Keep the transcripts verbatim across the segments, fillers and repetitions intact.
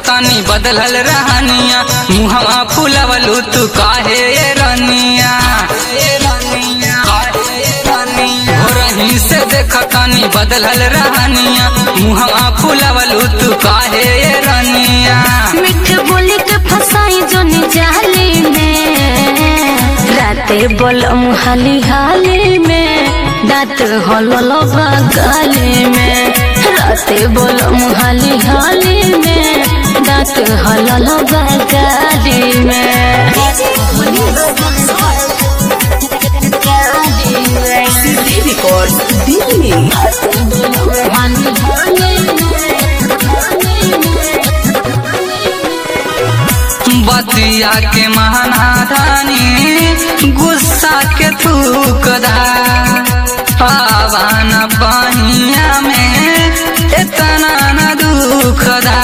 देखतानी बदलल रहनिया मुहवा फुलवलू तू काहे ये रनिया रही से देखतानी बदलल रहनिया मुहवा फुलवलू तू काहे ये रनिया मिठ बोली के फसाई जो जाली में राते बोलम हाली हाली में दांत हललो गाली में राते बोलम हाली हाली में दांत हललो गाली में बतिया के महाना धानी गुस्सा के थूक दा पावन बहिया में इतना न दुख दा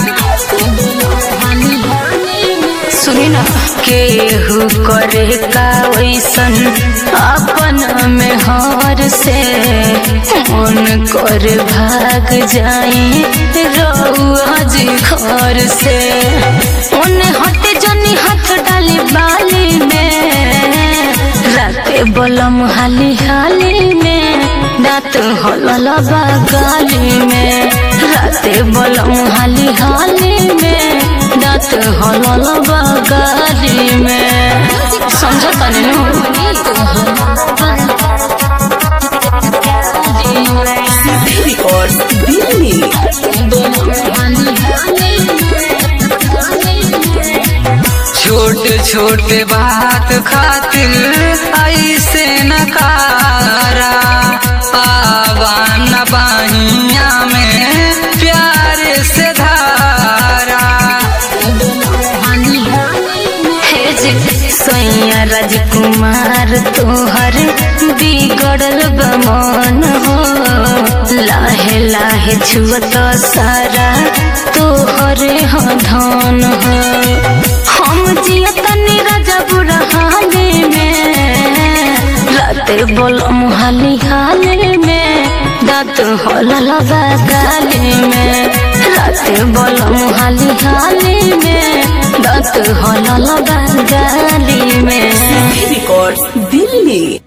सुनी ना केहू करे का वैसन अपन में हार से मन कर भाग जाई रउआ जी घर से उन्हें हटे जनी हाथ डाली बाली में राते बोलम हाली हाली में दांत हलल गाली में राते बोलम हाली हाली में दांत हलल गाली में समझो तनी छोटे छोटे बात खातिर ऐसे नकारा पावन बहिया में प्यार से धारा सैया राजकुमार तोहर बिगड़ल बमन हो लाहे लाहे छुअत सारा तोहरे हो धन हो हम जियतनी राजा बुरा हाली में राते बोलम हाली हाली में दांत हलल गाली में राते बोलम हाली हाली में दांत हलल गाली में दिल्ली।